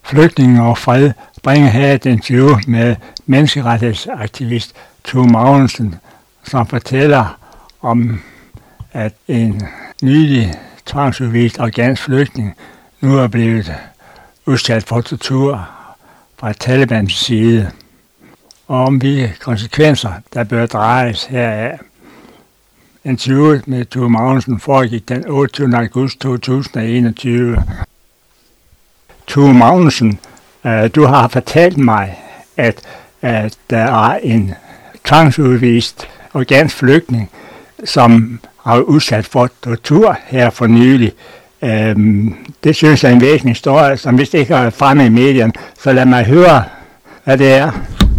flygtninge og fred bringer her et interview med menneskerettighedsaktivist Tue Magnussen, som fortæller om, at en nylig tvangsudvist afghansk flygtning nu er blevet udsat for tortur fra Talibans side, og om hvilke konsekvenser, der bør drejes heraf. Interviewet med Tue Magnussen foregik den 28. august 2021. Tue Magnussen, du har fortalt mig, at der er en tvangsudvist afghansk flygtning, som har udsat for tortur her for nylig. Det synes jeg er en væsentlig historie, som vist ikke har været fremme i medierne, så lad mig høre, hvad det er.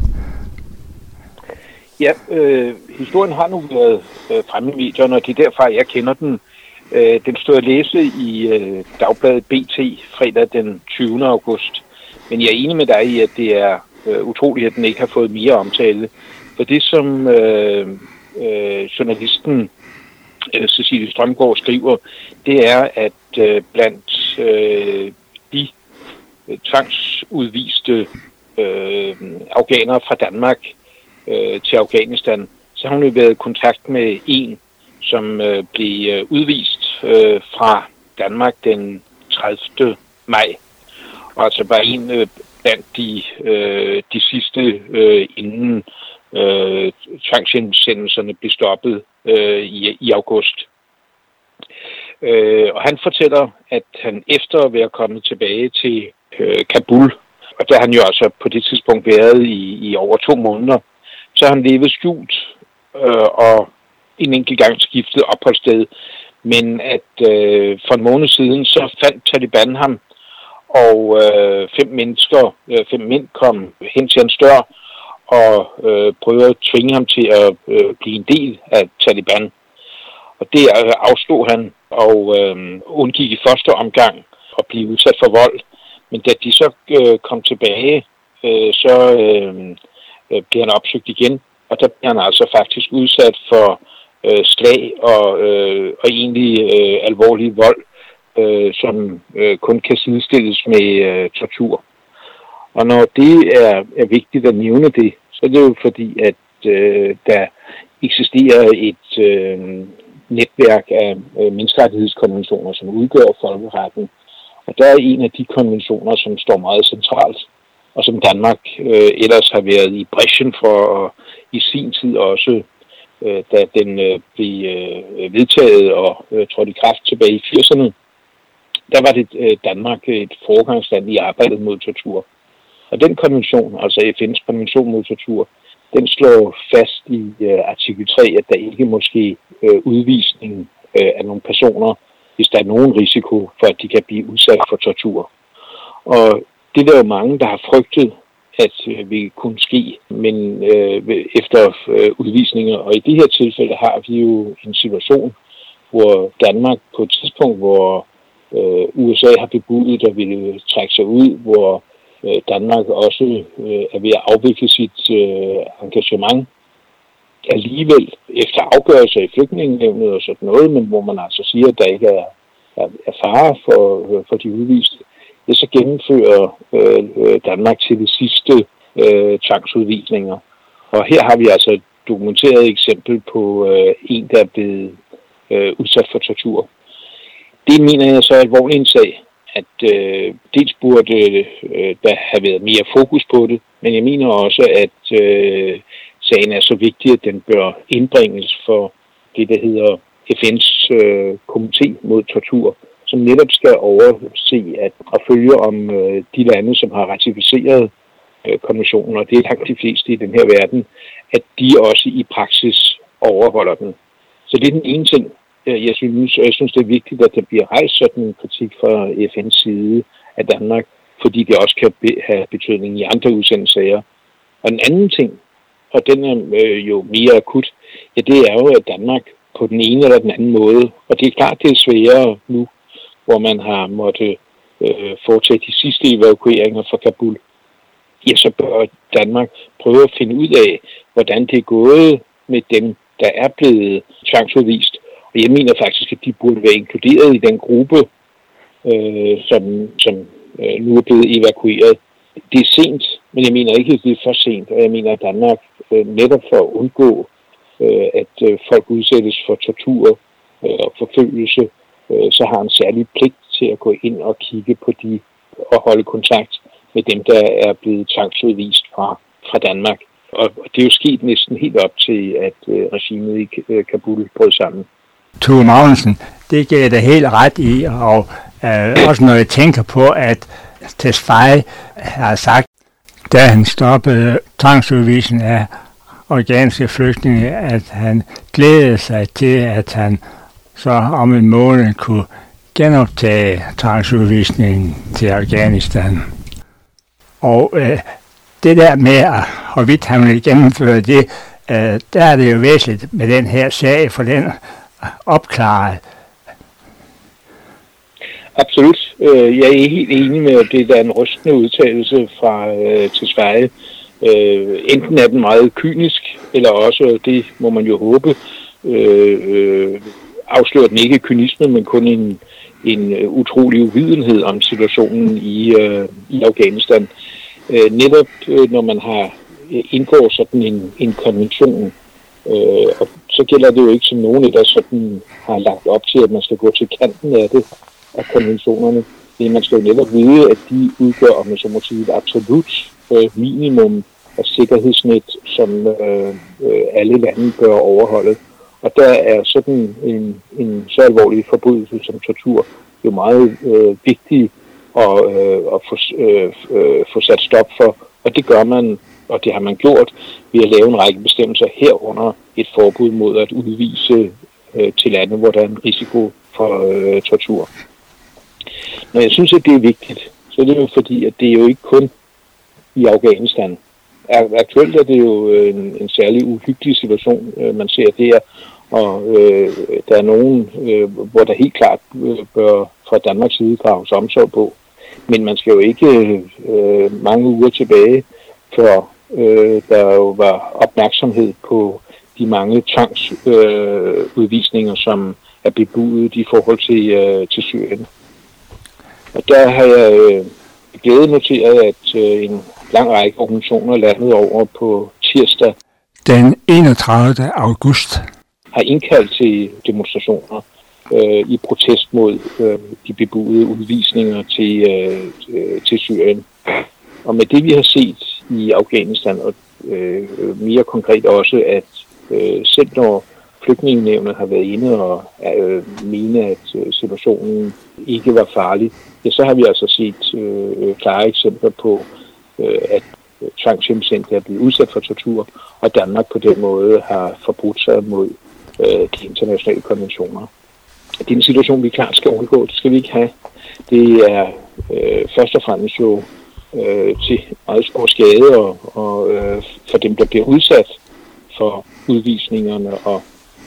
Ja, historien har nu været fremme i medierne, og det er derfor, jeg kender den. Den stod at læse i dagbladet BT fredag den 20. august. Men jeg er enig med dig i, at det er utroligt, at den ikke har fået mere omtale. For det, som journalisten Cecilie Strømgaard skriver, det er, at blandt de tvangsudviste afghanere fra Danmark til Afghanistan, så har hun jo været i kontakt med en, som blev udvist fra Danmark den 30. maj. Og altså var en blandt de sidste, inden tvangshjemsendelserne blev stoppet i august. Og han fortæller, at han efter at være kommet tilbage til Kabul, og der har han jo altså på det tidspunkt været i over 2 måneder, så har han levet skjult og en enkelt gang skiftet opholdssted. Men at for en måned siden, så fandt Taliban ham, og 5 mænd kom hen til hans dør og prøvede at tvinge ham til at blive en del af Taliban. Og det afstod han og undgik i første omgang at blive udsat for vold. Men da de så kom tilbage, så blev han opsøgt igen, og der blev han altså faktisk udsat for slag og egentlig alvorlig vold, som kun kan sidestilles med tortur. Og når det er vigtigt at nævne det, så er det jo fordi, at der eksisterer et netværk af menneskerettighedskonventioner, som udgør folkeretten. Og der er en af de konventioner, som står meget centralt, og som Danmark ellers har været i brechen for i sin tid også, da den blev vedtaget og trådte i kraft tilbage i 80'erne. Der var det Danmark et foregangsland i arbejdet mod tortur. Og den konvention, altså FN's konvention mod tortur, den slår fast i artikel 3, at der ikke må ske udvisning af nogle personer, hvis der er nogen risiko for, at de kan blive udsat for tortur. Og det er der jo mange, der har frygtet, at vil kunne ske, men efter udvisninger. Og i det her tilfælde har vi jo en situation, hvor Danmark på et tidspunkt, hvor USA har bebudet at ville trække sig ud, hvor Danmark også er ved at afvikle sit engagement, alligevel efter afgørelser i flygtningenævnet og sådan noget, men hvor man altså siger, at der ikke er fare for de udviste, ja, så gennemfører Danmark til de sidste tvangsudvisninger. Og her har vi altså et dokumenteret eksempel på en, der er blevet udsat for tortur. Det mener jeg så er alvorlig en sag, at dels burde der have været mere fokus på det, men jeg mener også, at sagen er så vigtig, at den bør indbringes for det, der hedder FN's komité mod tortur, som netop skal overse og følge om de lande, som har ratificeret konventionen, og det er langt de fleste i den her verden, at de også i praksis overholder den. Så det er den ene ting, jeg synes, det er vigtigt, at der bliver rejst sådan en kritik fra FN's side af Danmark, fordi det også kan have betydning i andre udsendelsessager. Og den anden ting, og den er jo mere akut, ja, det er jo, at Danmark på den ene eller den anden måde, og det er klart, det er sværere nu, hvor man har måttet foretage de sidste evakueringer fra Kabul, ja, så bør Danmark prøve at finde ud af, hvordan det er gået med dem, der er blevet tvangsudvist. Og jeg mener faktisk, at de burde være inkluderet i den gruppe, som nu er blevet evakueret. Det er sent, men jeg mener ikke, at det er for sent, og jeg mener, at Danmark netop for at undgå, at folk udsættes for tortur og forfølgelse, så har en særlig pligt til at gå ind og kigge på de og holde kontakt med dem, der er blevet tvangsudvist fra Danmark. Og det er jo sket næsten helt op til, at regimet i Kabul brød sammen. Tue Magnussen, det giver jeg da helt ret i, og også når jeg tænker på, at Tesfaye har sagt, da han stoppede tvangsudvisningen af afghanske flygtninge, at han glædede sig til, at han så om en måned kunne genoptage tvangsudvisningen til Afghanistan. Og det der med, hvorvidt han ville gennemføre det, der er det jo væsentligt med den her sag, for den opklaret. Absolut. Jeg er helt enig med, at det er en rystende udtalelse fra Tesfaye. Enten er den meget kynisk, eller også, det må man jo håbe, afslører den ikke kynisme, men kun en utrolig uvidenhed om situationen i Afghanistan. Netop når man har indgået sådan en konvention, og så gælder det jo ikke som nogen, der sådan har lagt op til, at man skal gå til kanten af det, af konventionerne. Men man skal jo netop vide, at de udgør, om man så må sige, et absolut minimum af sikkerhedsnet, som alle lande bør overholde. Og der er sådan en så alvorlig forbrydelse som tortur jo meget vigtig at få sat stop for. Og det gør man, og det har man gjort ved at lave en række bestemmelser herunder et forbud mod at udvise til lande, hvor der er en risiko for tortur. Når jeg synes, at det er vigtigt, så er det jo fordi, at det er jo ikke kun i Afghanistan. Aktuelt er det jo en særlig uhyggelig situation, man ser der, og der er nogen, hvor der helt klart bør fra Danmarks side drages omsorg på. Men man skal jo ikke mange uger tilbage, før der jo var opmærksomhed på de mange tvangsudvisninger, som er bebudet i forhold til Syrien. Og der har jeg glæde noteret, at en lang række organisationer landet over på tirsdag den 31. august har indkaldt til demonstrationer i protest mod de bebudede udvisninger til Syrien. Og med det vi har set i Afghanistan, og mere konkret også, at selv når Flygtningenævnet har været inde og mene, at situationen ikke var farlig, ja, så har vi altså set klare eksempler på, at tvangshjemsendte er blevet udsat for tortur, og Danmark på den måde har forbrudt sig mod de internationale konventioner. Det er en situation, vi klart skal undgå. Det skal vi ikke have. Det er først og fremmest jo til meget stor skade og for dem, der bliver udsat for udvisningerne og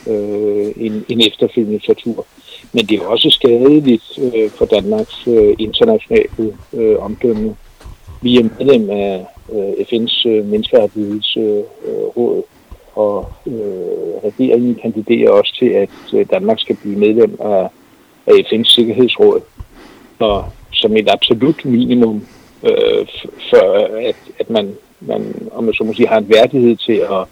en efterfølgende tortur. Men det er også skadeligt for Danmarks internationale omdømme. Vi er medlem af FN's menneskerettighedsråd, og regeringen kandiderer også til, at Danmark skal blive medlem af FN's sikkerhedsråd. Og som et absolut minimum, for at man om man så må sige, har en værdighed til at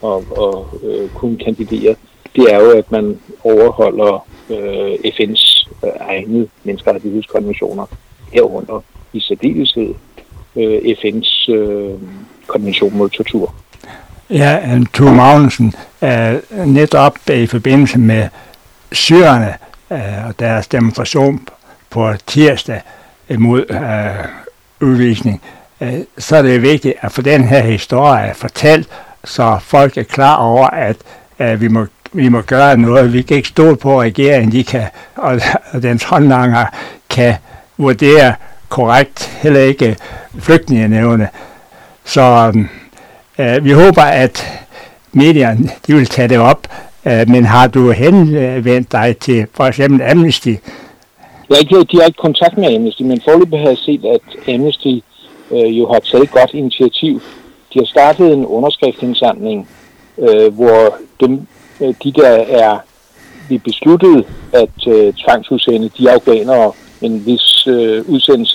kunne kandidere, det er jo, at man overholder FN's egne menneskerettighedskonventioner herunder i særdeleshed FN's konvention mod tortur. Ja, Tue Magnussen, netop i forbindelse med syrerne og deres demonstration på tirsdag imod udvisning, så er det vigtigt at få den her historie fortalt, så folk er klar over, at vi må gøre noget. Vi kan ikke stole på, at regeringen og dens håndlanger kan vurdere korrekt, heller ikke Flygtningenævnet. Så vi håber, at medierne de vil tage det op, men har du henvendt dig til for eksempel Amnesty? Jeg har ikke direkte kontakt med Amnesty, men foreløbig har jeg set, at Amnesty jo har taget et godt initiativ. De har startet en underskriftsindsamling, hvor de der er besluttet at tvangsudsende de afghanere, en vis udsendelse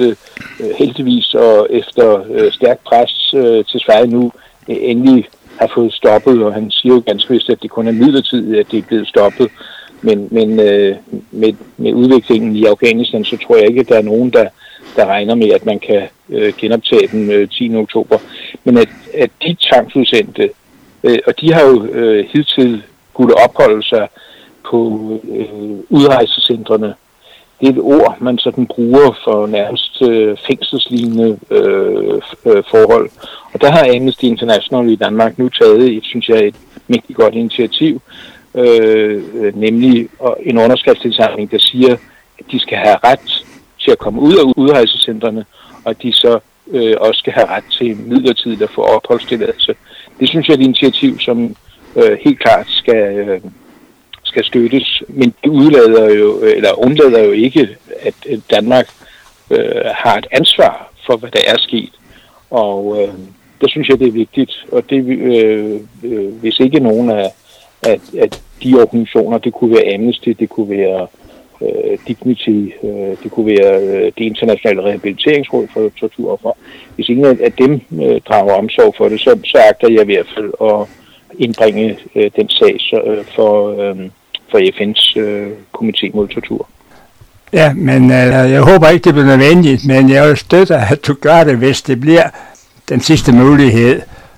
heldigvis og efter stærkt pres til Sverige nu endelig har fået stoppet, og han siger jo ganske vist, at det kun er midlertidigt, at det er blevet stoppet. Men med udviklingen i Afghanistan, så tror jeg ikke, at der er nogen, der regner med, at man kan genoptage den 10. oktober. Men at de tvangsudsendte, og de har jo hidtil kunne opholde sig på udrejsecentrene. Det er et ord, man sådan bruger for nærmest fængselslignende forhold. Og der har Amnesty International i Danmark nu taget synes jeg, et mægtigt godt initiativ, nemlig en underskriftsindsamling, der siger, at de skal have ret til at komme ud af udrejsecentrene, og at de så også skal have ret til midlertidigt at få opholdstilladelse. Det synes jeg er et initiativ, som helt klart skal støttes, men det undlader jo ikke, at Danmark har et ansvar for, hvad der er sket. Og der synes jeg, det er vigtigt. Og det, hvis ikke nogen af de organisationer, det kunne være Amnesty, det kunne være Dignity, det kunne være det internationale rehabiliteringsråd for torturofre. Hvis ingen af dem drager omsorg for det, så agter jeg i hvert fald at indbringe den sag for FN's komité mod tortur. Ja, men jeg håber ikke, det bliver nødvendigt, men jeg vil støtte, at du gør det, hvis det bliver den sidste mulighed.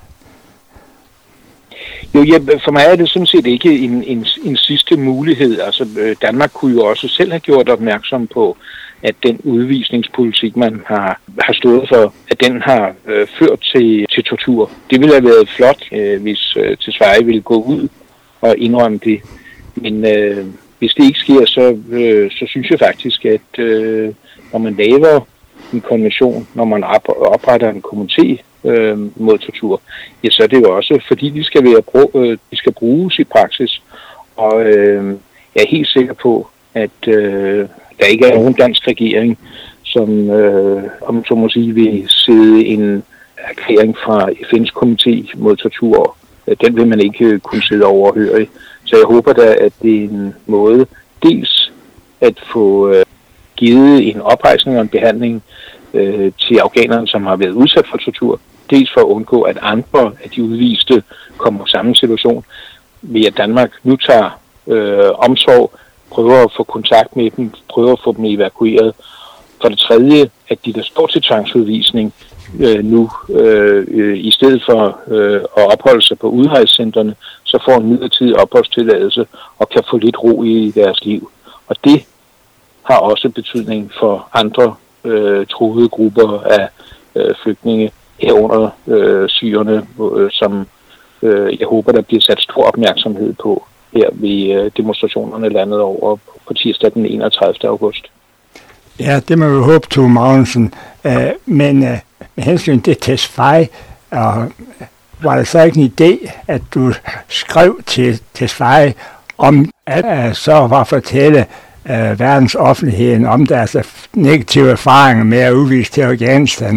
Jo, ja, for mig er det sådan set ikke en sidste mulighed. Altså, Danmark kunne jo også selv have gjort opmærksom på, at den udvisningspolitik, man har stået for, at den har ført til tortur. Det ville have været flot, hvis Sverige ville gå ud og indrømme det. Men hvis det ikke sker, så synes jeg faktisk, at når man laver en konvention, når man opretter en komité mod tortur, ja, så er det jo også, fordi de skal bruges i praksis. Og jeg er helt sikker på, at der ikke er nogen dansk regering, som, om så må sige, vil sidde en erklæring fra FN's komité mod tortur. Den vil man ikke kunne sidde overhøre. Så jeg håber da, at det er en måde dels at få givet en oprejsning og en behandling til afghanerne, som har været udsat for tortur. Dels for at undgå, at andre af de udviste kommer i samme situation, ved at Danmark nu tager omsorg, prøver at få kontakt med dem, prøver at få dem evakueret. For det tredje, at de, der står til tvangsudvisning nu, i stedet for at opholde sig på udrejsecentrene, så får en midlertidig opholdstilladelse og kan få lidt ro i deres liv. Og det har også betydning for andre truede grupper af flygtninge, herunder syrerne, som jeg håber, der bliver sat stor opmærksomhed på her ved demonstrationerne landet over på tirsdag den 31. august. Ja, det må vi håbe, Tue Magnussen. Men med hensyn til Tesfaye, var det så ikke en idé, at du skrev til Tesfaye om at så var fortælle verdens offentligheden om deres negative erfaringer med at udvise til Afghanistan?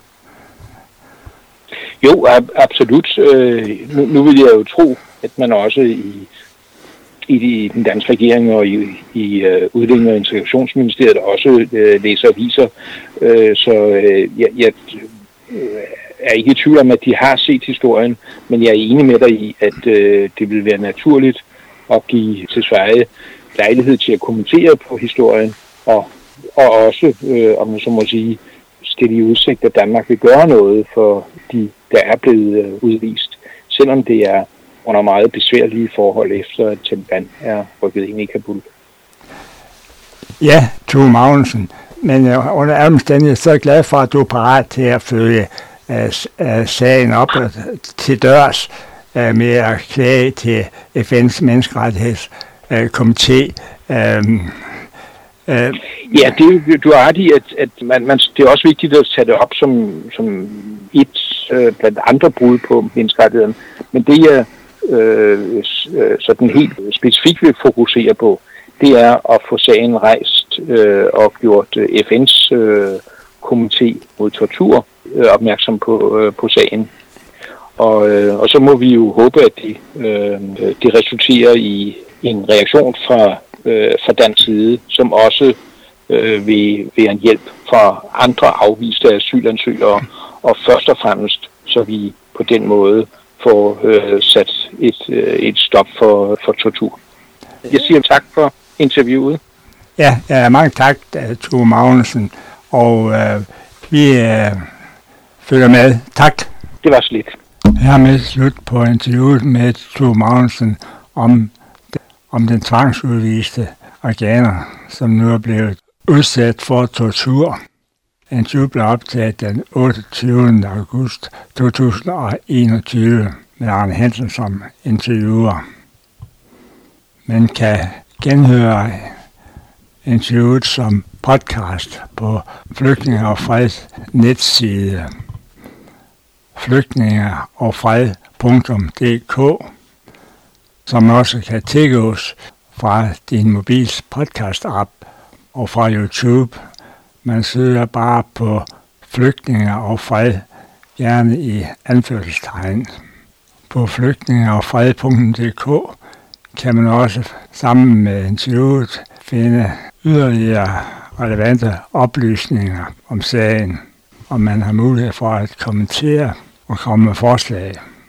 Jo, absolut. Nu vil jeg jo tro, at man også i den danske regering og i Udlændinge- og Integrationsministeriet også læser aviser. Så jeg er ikke i tvivl om, at de har set historien, men jeg er enig med dig i, at det vil være naturligt at give til Sverige lejlighed til at kommentere på historien, og også, om man så må sige, stille i udsigt, at Danmark vil gøre noget for de, der er blevet udvist, selvom det er under meget besværlige forhold efter, at Taliban er rykket ind i Kabul. Ja, Tue Magnussen, men under alle omstændigheder så er jeg glad for, at du er parat til at følge sagen op til dørs med at klage til FN's menneskerettighedskomité. Ja, du har ret i, at det er også vigtigt at tage det op som et blandt andre brud på menneskerettighederne. Men det jeg sådan helt specifikt vil fokusere på, det er at få sagen rejst og gjort FN's komité mod tortur opmærksom på sagen. Og så må vi jo håbe, at det resulterer i en reaktion fra dansk side, som også ved en hjælp fra andre afviste asylansøgere, og først og fremmest, så vi på den måde får sat et stop for tortur. Jeg siger tak for interviewet. Ja, mange tak, Tue Magnussen, og vi følger med. Tak. Det var slet. Hermed slut på interviewet med Tue Magnussen om den tvangsudviste afghaner, som nu er blevet udsat for tortur. Interviewet blev optaget den 28. august 2021 med Arne Hansen som interviewer. Man kan genhøre interviewet som podcast på Flygtninge og Freds netside flygtningeogfred.dk, som også kan tilgås fra din mobils podcast-app og fra YouTube. Man søger bare på Flygtninge og Fred, gerne i anførselstegn. På flygtningeogfred.dk kan man også sammen med interviewet finde yderligere relevante oplysninger om sagen, og man har mulighed for at kommentere og komme med forslag.